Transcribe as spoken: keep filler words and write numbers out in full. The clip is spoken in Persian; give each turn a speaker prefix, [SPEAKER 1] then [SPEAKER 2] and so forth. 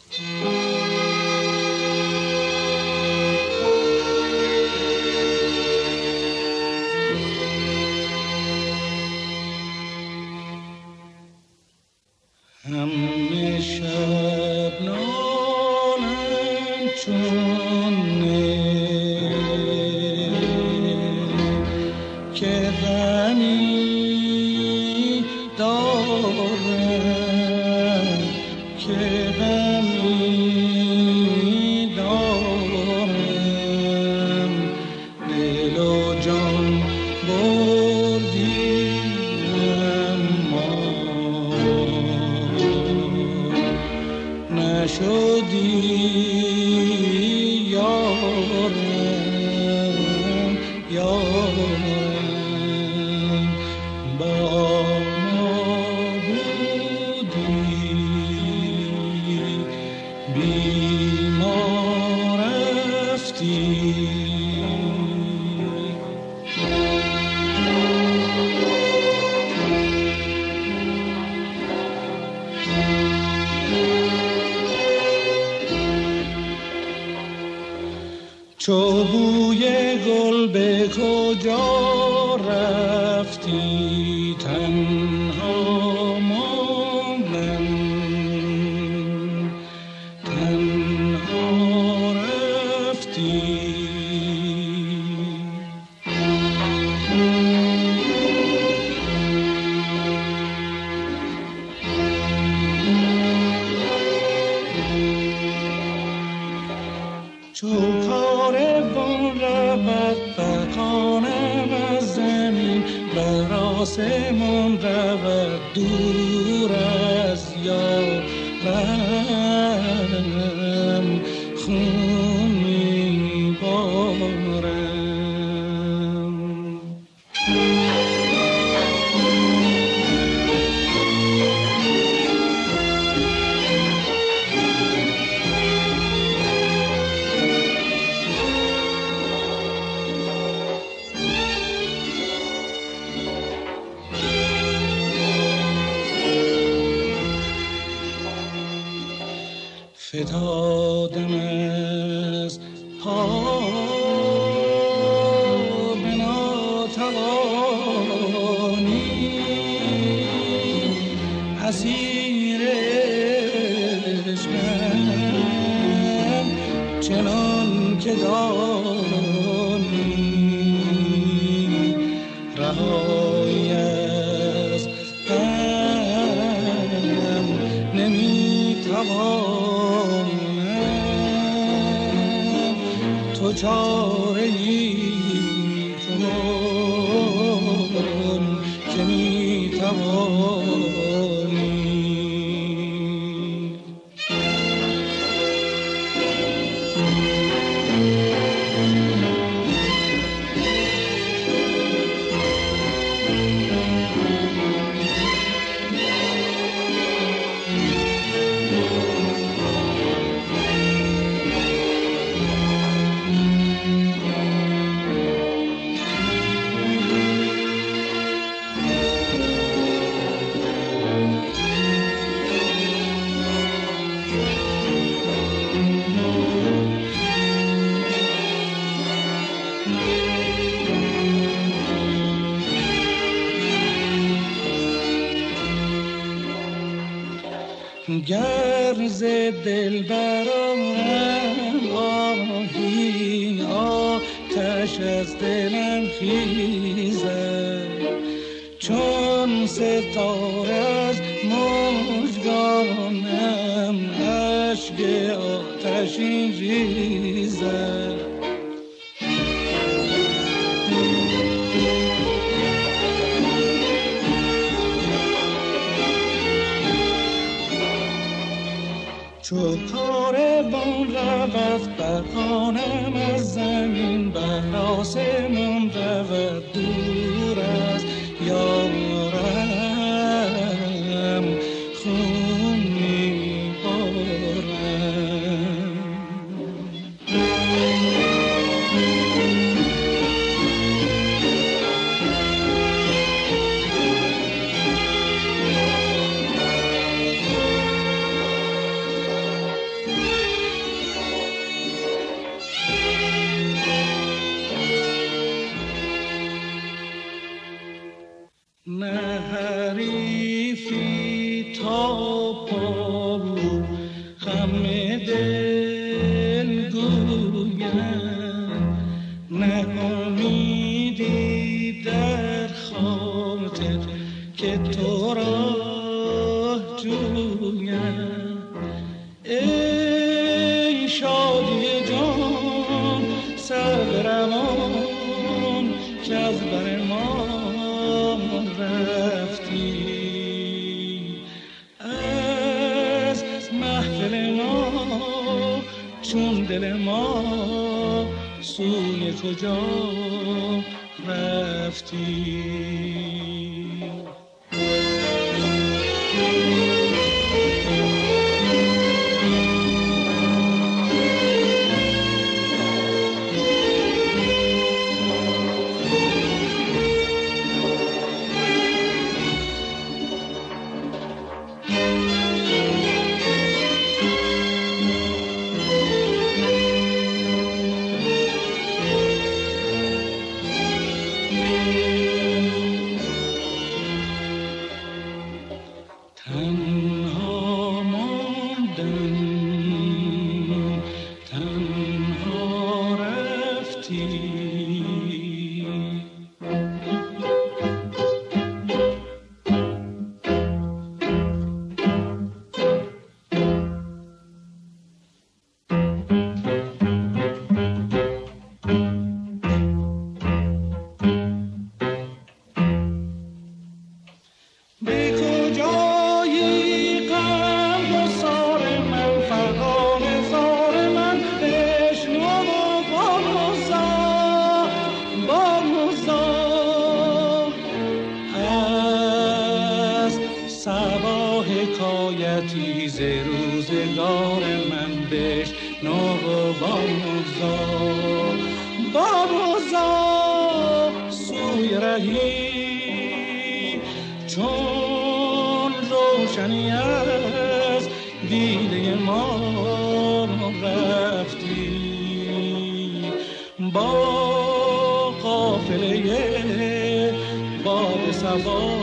[SPEAKER 1] همه شب نالم چون که غمی دارم که غمی دارم دل و جان بردی اما نشدی یارم یارم با ما بودی بی ما رفتی چو بوی گل به کجا رفتی تنها ماندم تنها رفتی چو کاروان رود فغانم از زمین بر آسمان رود دور از یارم خون میبارم فتادم از پا به ناتوانی اسیر عشقم چنان که دانی رهایی از غم نمیتوان تو چاره‌ای کن که میتوانی گر ز دل برآرم آهی آتش از دلم خیزد چون ستاره از مژگانم اشک آتشین ریزد چو کاروان رود فغانم از زمین بر آسمان رود دور از یارم خون میبارم ای شادی جان سر روان که از بر ما رفتی، از محفل ما چون دل ما سوی کجا رفتی. چون روشنی از دیده ما رفتی، با قافله باد صبا